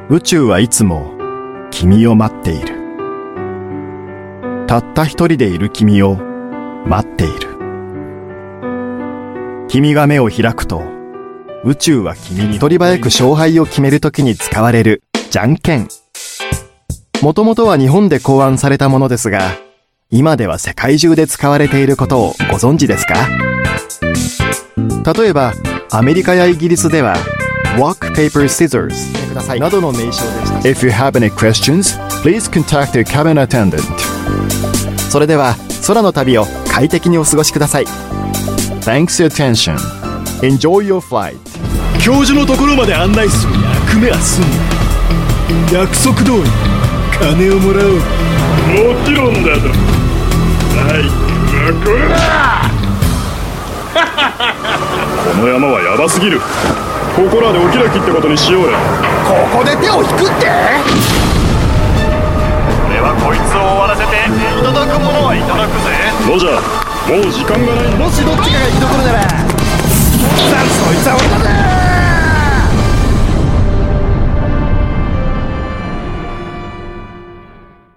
宇宙はいつも君を待っている。たった一人でいる君を待っている。君が目を開くと、宇宙は君に取り早く勝敗を決めるときに使われるじゃんけん。もともとは日本で考案されたものですが、今では世界中で使われていることをご存知ですか？例えば、アメリカやイギリスでは、Rock, Paper, Scissors などの名称でした。If you have any questions, please contact your cabin attendant. それでは、空の旅を快適にお過ごしください。Thanks your attention. Enjoy your flight. 教授のところまで案内する役目は済んだ。約束通り金をもらおう。もちろんだぞ。はい、これだ。この山はヤバすぎる。ここらでお開きってことにしようや。 ここで手を引くって？ 俺はこいつを終わらせていただくものはいただくぜ。 ロジャー、もう時間がない。 もしどっちかが生き残るなら、そいつは俺だぜ。